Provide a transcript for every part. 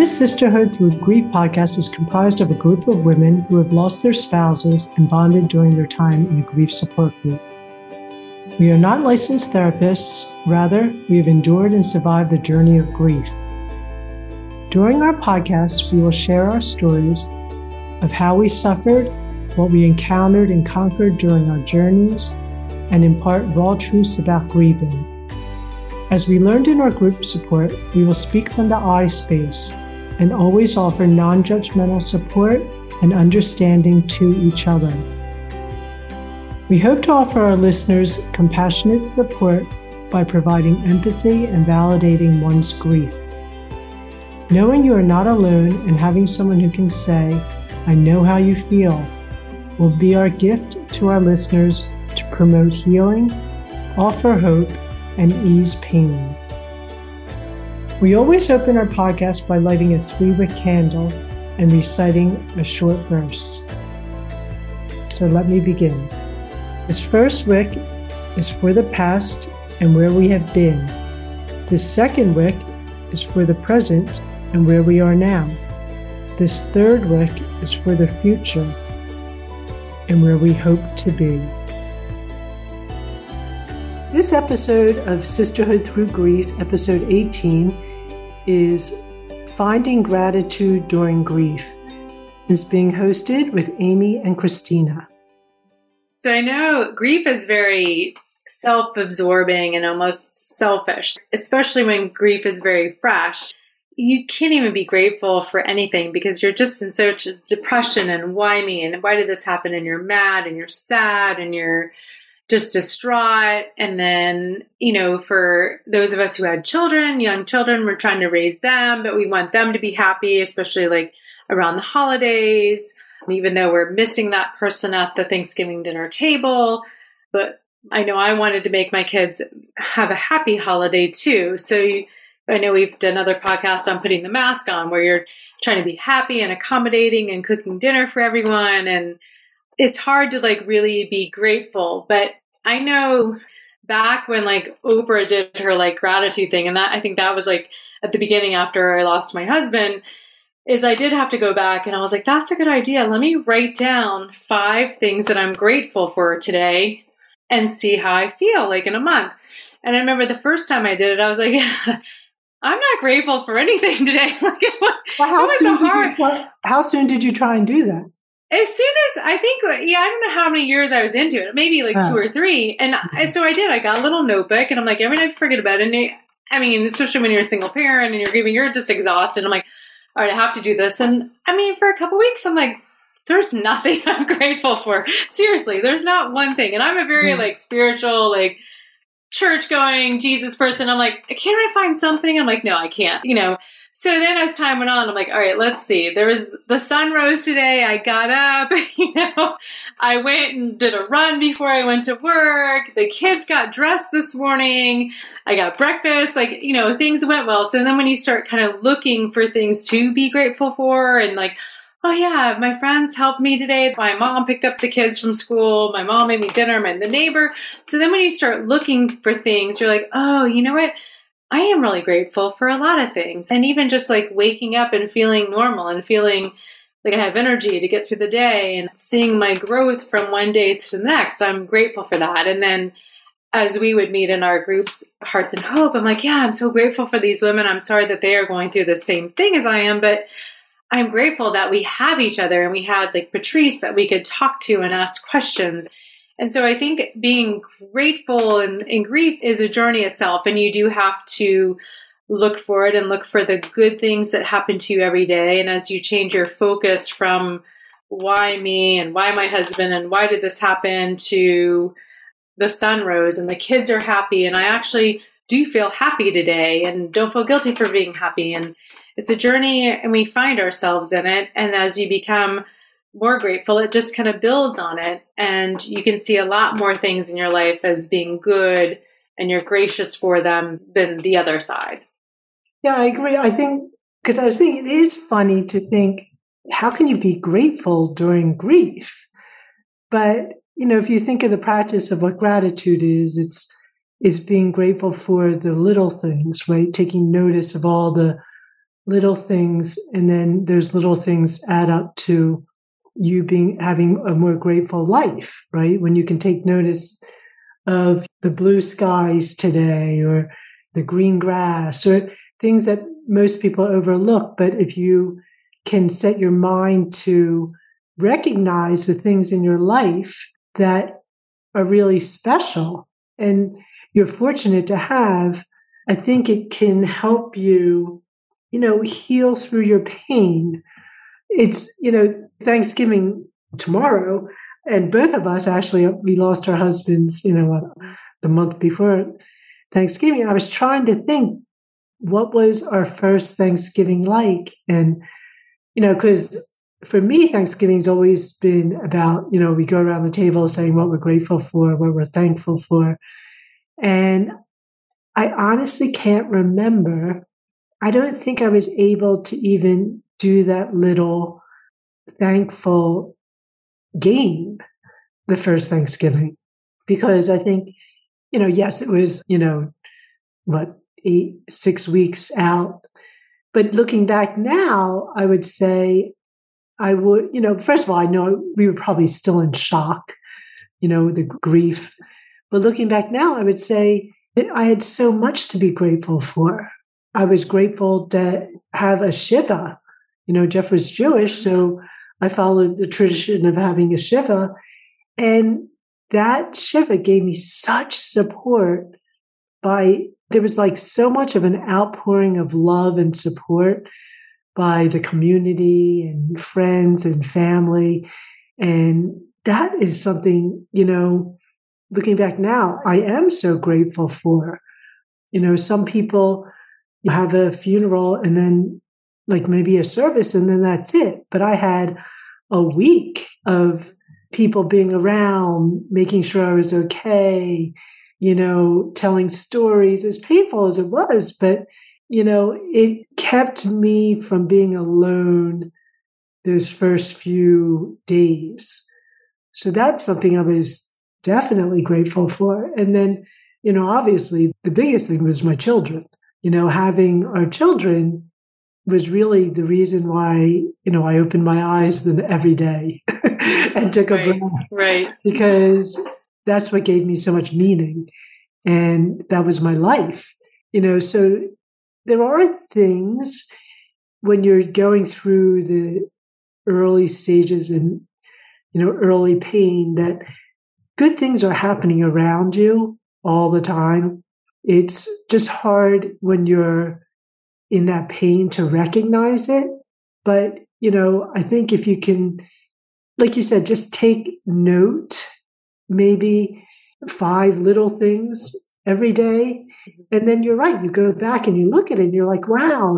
This Sisterhood Through Grief podcast is comprised of a group of women who have lost their spouses and bonded during their time in a grief support group. We are not licensed therapists, rather, we have endured and survived the journey of grief. During our podcast, we will share our stories of how we suffered, what we encountered and conquered during our journeys, and impart raw truths about grieving. As we learned in our group support, we will speak from the I space and always offer non-judgmental support and understanding to each other. We hope to offer our listeners compassionate support by providing empathy and validating one's grief. Knowing you are not alone and having someone who can say, "I know how you feel," will be our gift to our listeners to promote healing, offer hope, and ease pain. We always open our podcast by lighting a 3-wick candle and reciting a short verse. So let me begin. This first wick is for the past and where we have been. This second wick is for the present and where we are now. This third wick is for the future and where we hope to be. This episode of Sisterhood Through Grief, episode 18, is Finding Gratitude During Grief. It's being hosted with Amy and Christina. So I know grief is very self-absorbing and almost selfish, especially when grief is very fresh. You can't even be grateful for anything because you're just in such a depression and why me and why did this happen, and you're mad and you're sad and you're just distraught. And then, for those of us who had children, young children, we're trying to raise them, but we want them to be happy, especially like around the holidays, even though we're missing that person at the Thanksgiving dinner table. But I know I wanted to make my kids have a happy holiday too. So I know we've done another podcast on putting the mask on, where you're trying to be happy and accommodating and cooking dinner for everyone. And it's hard to really be grateful. But I know back when Oprah did her gratitude thing, and that I think that was at the beginning after I lost my husband, is I did have to go back and I was like, that's a good idea. Let me write down 5 things that I'm grateful for today and see how I feel in a month. And I remember the first time I did it, I was like, I'm not grateful for anything today. How soon did you try and do that? As soon as I think, I don't know how many years I was into it, maybe 2 or 3. And so I did, I got a little notebook and I'm like, every night I forget about it. And especially when you're a single parent and you're grieving, you're just exhausted. I'm like, all right, I have to do this. And for a couple of weeks, I'm like, there's nothing I'm grateful for. Seriously, there's not one thing. And I'm a very spiritual, church going Jesus person. I'm like, can't I find something? I'm like, no, I can't, So then as time went on, I'm like, all right, let's see. The sun rose today. I got up, I went and did a run before I went to work. The kids got dressed this morning. I got breakfast, things went well. So then when you start kind of looking for things to be grateful for and oh yeah, my friends helped me today. My mom picked up the kids from school. My mom made me dinner, and the neighbor. So then when you start looking for things, you're like, oh, you know what? I am really grateful for a lot of things. And even just waking up and feeling normal and feeling like I have energy to get through the day and seeing my growth from one day to the next, I'm grateful for that. And then as we would meet in our groups, Hearts and Hope, I'm like, yeah, I'm so grateful for these women. I'm sorry that they are going through the same thing as I am, but I'm grateful that we have each other, and we had Patrice that we could talk to and ask questions. And so I think being grateful in grief is a journey itself, and you do have to look for it and look for the good things that happen to you every day. And as you change your focus from why me and why my husband and why did this happen to the sun rose and the kids are happy and I actually do feel happy today and don't feel guilty for being happy. And it's a journey and we find ourselves in it. And as you become more grateful, it just kind of builds on it. And you can see a lot more things in your life as being good and you're gracious for them than the other side. Yeah, I agree. I think, because I was thinking, it is funny to think, how can you be grateful during grief? But, if you think of the practice of what gratitude is, it's being grateful for the little things, right? Taking notice of all the little things, and then those little things add up to you having a more grateful life, right? When you can take notice of the blue skies today or the green grass or things that most people overlook. But if you can set your mind to recognize the things in your life that are really special and you're fortunate to have, I think it can help you, heal through your pain. It's, Thanksgiving tomorrow, and both of us actually, we lost our husbands, the month before Thanksgiving. I was trying to think, what was our first Thanksgiving like? And, because for me, Thanksgiving's always been about, we go around the table saying what we're grateful for, what we're thankful for. And I honestly can't remember. I don't think I was able to even do that little thankful game the first Thanksgiving, because I think, yes, it was, 6 weeks out. But looking back now, I would say first of all, I know we were probably still in shock, the grief. But looking back now, I would say that I had so much to be grateful for. I was grateful to have a Shiva. Jeff was Jewish, so I followed the tradition of having a Shiva. And that Shiva gave me such support there was like so much of an outpouring of love and support by the community and friends and family. And that is something, looking back now, I am so grateful for. Some people have a funeral and then like maybe a service and then that's it. But I had a week of people being around, making sure I was okay, telling stories, as painful as it was. But, it kept me from being alone those first few days. So that's something I was definitely grateful for. And then, obviously the biggest thing was my children. Having our children was really the reason why, I opened my eyes every day and took a breath. Right. Because that's what gave me so much meaning. And that was my life. So there are things when you're going through the early stages and, early pain, that good things are happening around you all the time. It's just hard when you're in that pain to recognize it. But, I think if you can, like you said, just take note, maybe 5 little things every day. And then you're right. You go back and you look at it and you're like, wow,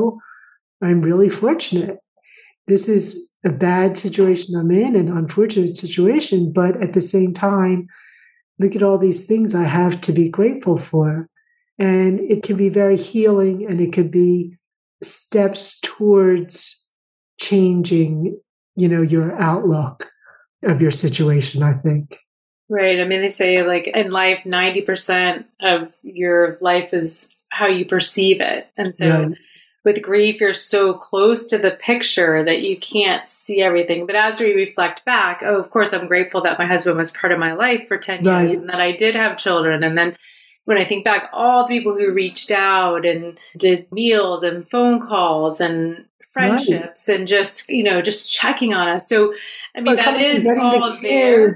I'm really fortunate. This is a bad situation I'm in, an unfortunate situation. But at the same time, look at all these things I have to be grateful for. And it can be very healing, and it could be steps towards changing, your outlook of your situation, I think. Right. I mean, they say like in life, 90% of your life is how you perceive it. And so with grief, you're so close to the picture that you can't see everything. But as we reflect back, of course, I'm grateful that my husband was part of my life for 10 years and that I did have children. And then when I think back, all the people who reached out and did meals and phone calls and friendships and just, just checking on us. So, I mean, that is all there.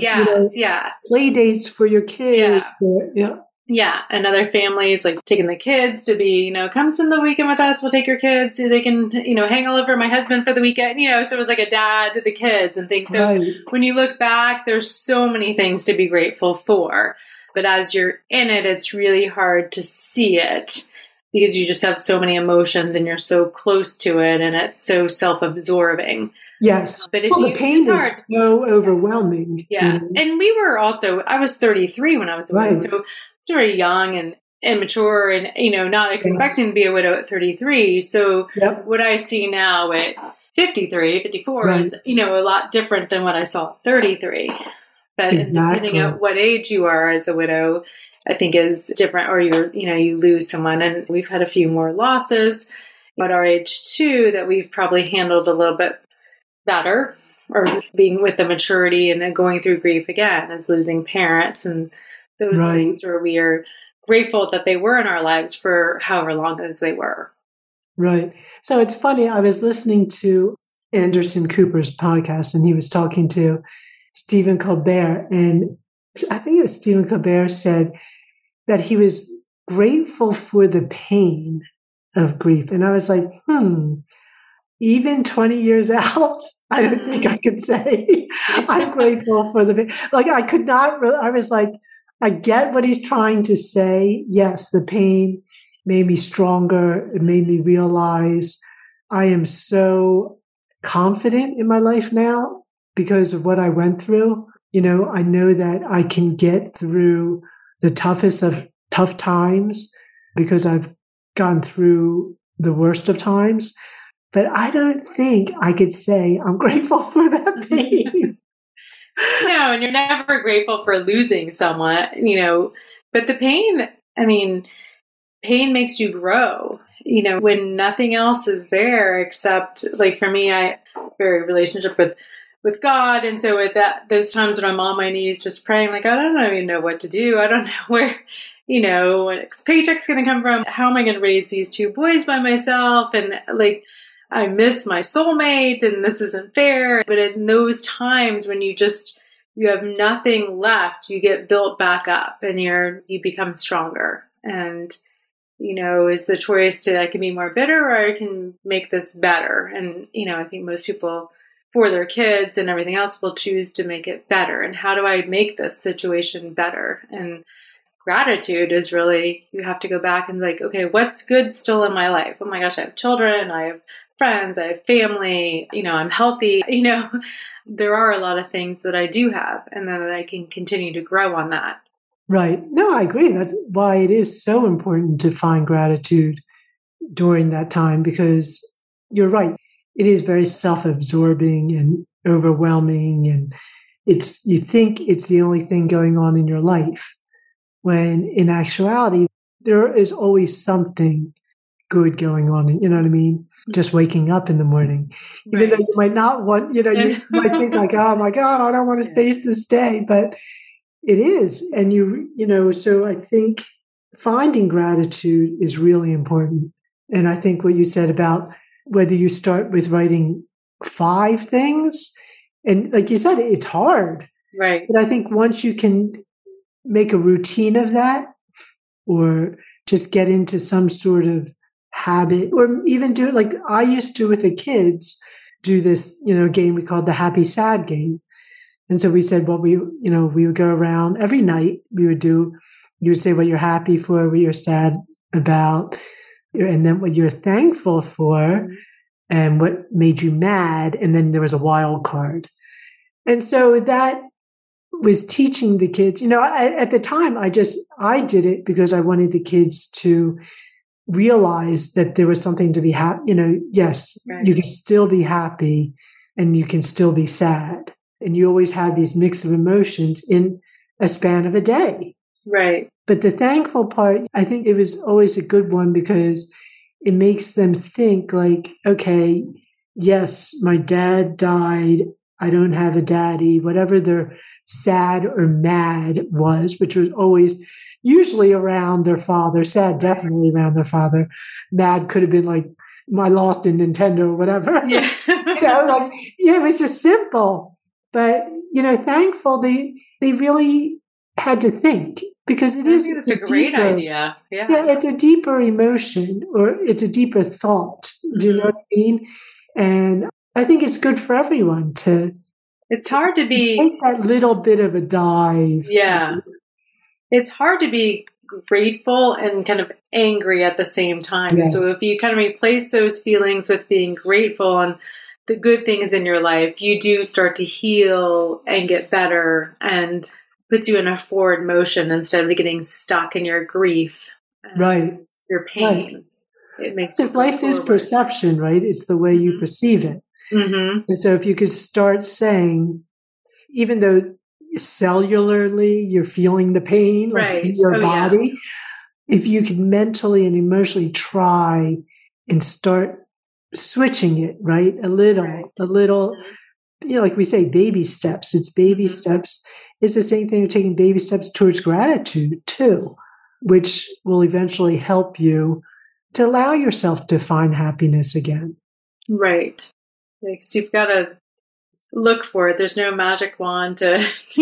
Play dates for your kids. Yeah. And other families like taking the kids to be, come spend the weekend with us. We'll take your kids so they can, hang all over my husband for the weekend, so it was like a dad to the kids and things. So when you look back, there's so many things to be grateful for. But as you're in it, it's really hard to see it because you just have so many emotions and you're so close to it and it's so self-absorbing. Yes. But the pain is so overwhelming. Yeah. And I was 33 when I was away. So it's very young and immature and, not expecting to be a widow at 33. So what I see now at 53, 54 is, a lot different than what I saw at 33. But depending on what age you are as a widow, I think is different, or you lose someone. And we've had a few more losses. at our age too that we've probably handled a little bit better, or being with the maturity and then going through grief again, as losing parents and those things where we are grateful that they were in our lives for however long as they were. Right. So it's funny. I was listening to Anderson Cooper's podcast, and he was talking to Stephen Colbert. And I think it was Stephen Colbert said that he was grateful for the pain of grief. And I was like, even 20 years out, I don't think I could say I'm grateful for the pain. Like, I could not really, I was like, I get what he's trying to say. Yes, the pain made me stronger. It made me realize I am so confident in my life now because of what I went through. You know, I know that I can get through the toughest of tough times because I've gone through the worst of times. But I don't think I could say I'm grateful for that pain. No, and you're never grateful for losing someone, you know, but the pain, I mean, pain makes you grow, you know, when nothing else is there except, like, for me, I very relationship with God. And so with that, those times when I'm on my knees, just praying, like, I don't even know what to do. I don't know where, you know, when paycheck's going to come from. How am I going to raise these two boys by myself? And like, I miss my soulmate and this isn't fair. But in those times when you have nothing left, you get built back up and you become stronger. And, you know, is the choice to, I can be more bitter or I can make this better. And, you know, I think most people for their kids and everything else will choose to make it better. And how do I make this situation better? And gratitude is really, you have to go back and like, okay, what's good still in my life? Oh my gosh, I have children, I have friends, I have family, you know, I'm healthy, you know, there are a lot of things that I do have and then I can continue to grow on that. Right. No, I agree. That's why it is so important to find gratitude during that time, because you're right. It is very self-absorbing and overwhelming. And you think it's the only thing going on in your life, when in actuality, there is always something good going on. You know what I mean? Just waking up in the morning, even though you might not want, you know, you might think like, oh my God, I don't want to face this day, but it is. And you know, so I think finding gratitude is really important. And I think what you said about whether you start with writing 5 things, and like you said, it's hard. Right. But I think once you can make a routine of that, or just get into some sort of habit, or even do it like I used to with the kids, do this, you know, game we called the happy sad game. And so we said, well, we would go around every night. You would say what you're happy for, what you're sad about, and then what you're thankful for, and what made you mad. And then there was a wild card. And so that was teaching the kids, you know, at the time, I did it because I wanted the kids to realize that there was something to be happy. You know, yes, you can still be happy and you can still be sad. And you always have these mix of emotions in a span of a day. Right. But the thankful part, I think it was always a good one because it makes them think like, okay, yes, my dad died. I don't have a daddy, whatever their sad or mad was, which was always usually around their father. Sad, definitely around their father. Mad could have been like, I lost a Nintendo or whatever. Yeah. You know, like, yeah, it was just simple. But, you know, thankful, they really had to think, because it's a great idea. Yeah. Yeah, it's a deeper emotion, or it's a deeper thought. Do you know what I mean? And I think it's good for everyone to. It's hard to take that little bit of a dive. Yeah. It's hard to be grateful and kind of angry at the same time. Yes. So if you kind of replace those feelings with being grateful and the good things in your life, you do start to heal and get better, and puts you in a forward motion instead of getting stuck in your grief. Right. Your pain. Right. It makes because life is perception, right? It's the way you perceive it. Mm-hmm. And so if you could start saying, even though cellularly you're feeling the pain, like in your body, if you could mentally and emotionally try and start switching it, right? A little, like we say, baby steps. It's baby steps. It's the same thing of taking baby steps towards gratitude too, which will eventually help you to allow yourself to find happiness again. Right. Because you've got to look for it. There's no magic wand to,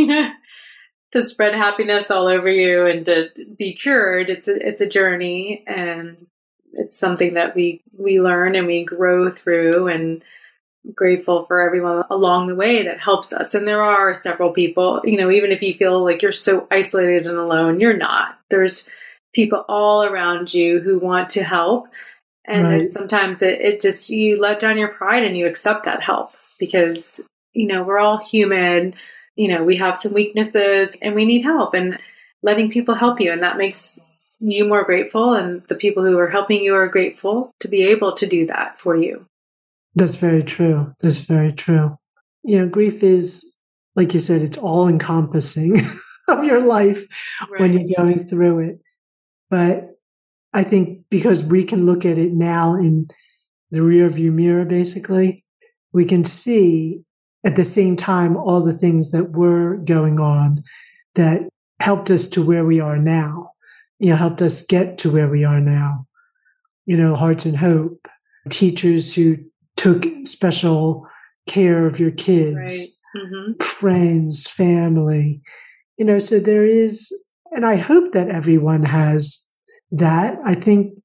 to spread happiness all over you and to be cured. It's a journey, and it's something that we learn and we grow through, and grateful for everyone along the way that helps us. And there are several people, even if you feel like you're so isolated and alone, you're not. There's people all around you who want to help. And then sometimes it just, you let down your pride and you accept that help because, we're all human, we have some weaknesses and we need help, and letting people help you. And that makes you more grateful. And the people who are helping you are grateful to be able to do that for you. That's very true. That's very true. Grief is, like you said, it's all encompassing of your life when you're going through it. But I think because we can look at it now in the rearview mirror, basically, we can see at the same time all the things that were going on that helped us to where we are now, helped us get to where we are now. Hearts and Hope, teachers who took special care of your kids, friends, family, so there is, and I hope that everyone has that. I think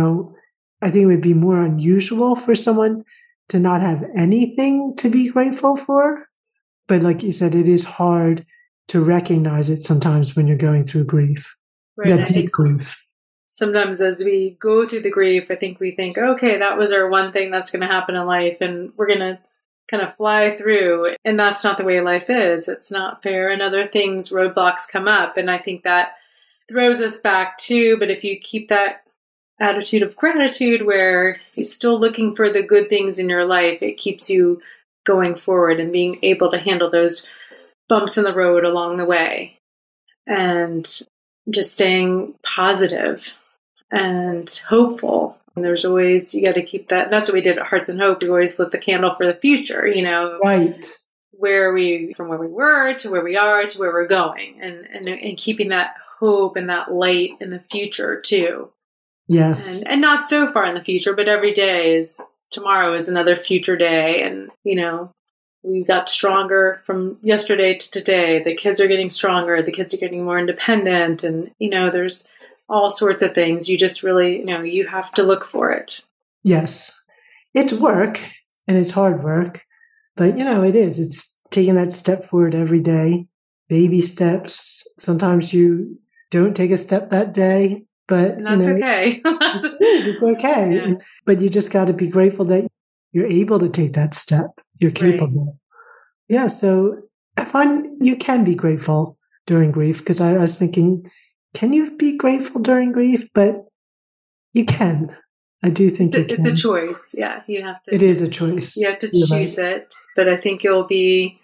it would be more unusual for someone to not have anything to be grateful for. But like you said, it is hard to recognize it sometimes when you're going through grief, that deep grief. Sometimes as we go through the grief, I think we think, okay, that was our one thing that's going to happen in life, and we're going to kind of fly through. And that's not the way life is. It's not fair. And other things, roadblocks come up. And I think that throws us back too. But if you keep that attitude of gratitude where you're still looking for the good things in your life, it keeps you going forward and being able to handle those bumps in the road along the way, and just staying positive and hopeful. And there's always, you got to keep that. That's what we did at Hearts and Hope. We always lit the candle for the future, right? From where we were to where we are to where we're going, and keeping that hope and that light in the future too. Yes. And not so far in the future, but every day tomorrow is another future day. And, we got stronger from yesterday to today. The kids are getting stronger. The kids are getting more independent. And, there's all sorts of things. You just really, you have to look for it. Yes. It's work, and it's hard work. But, it is. It's taking that step forward every day. Baby steps. Sometimes you don't take a step that day. But that's okay. It's okay. Yeah. But you just got to be grateful that you're able to take that step. You're capable. Right. Yeah. So I find you can be grateful during grief, because I was thinking, can you be grateful during grief? But you can. I do think you can. It's a choice. Yeah. You have to. It is a choice. You have to choose it. But I think you'll be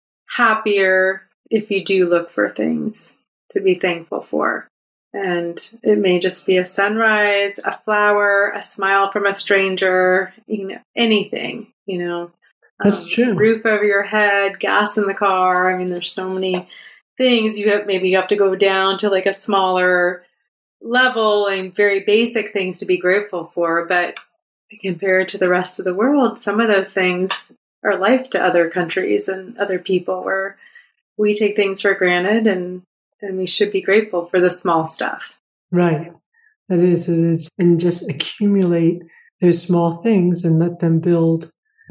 happier if you do look for things to be thankful for. And it may just be a sunrise, a flower, a smile from a stranger, anything, That's true. Roof over your head, gas in the car. I mean, there's so many things. You have to go down to like a smaller level and very basic things to be grateful for. But compared to the rest of the world, some of those things are life to other countries and other people, where we take things for granted, and we should be grateful for the small stuff. Right. That is. And just accumulate those small things and let them build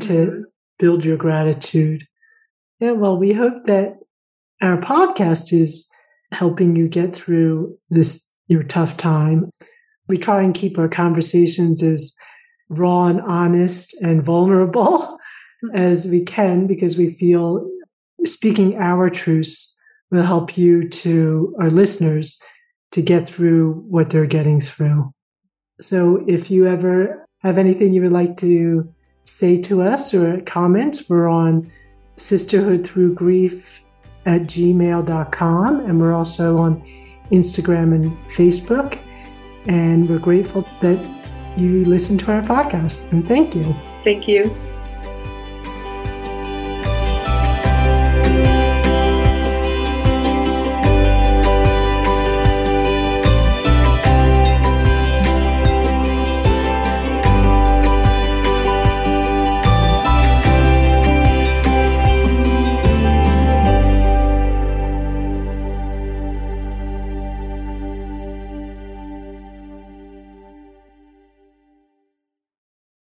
your gratitude. Yeah, well, we hope that our podcast is helping you get through your tough time. We try and keep our conversations as raw and honest and vulnerable as we can, because we feel speaking our truths will help our listeners, to get through what they're getting through. So if you ever have anything you would like to say to us or comments, we're on sisterhoodthroughgrief@gmail.com, and we're also on Instagram and Facebook. And we're grateful that you listen to our podcast. And thank you. Thank you.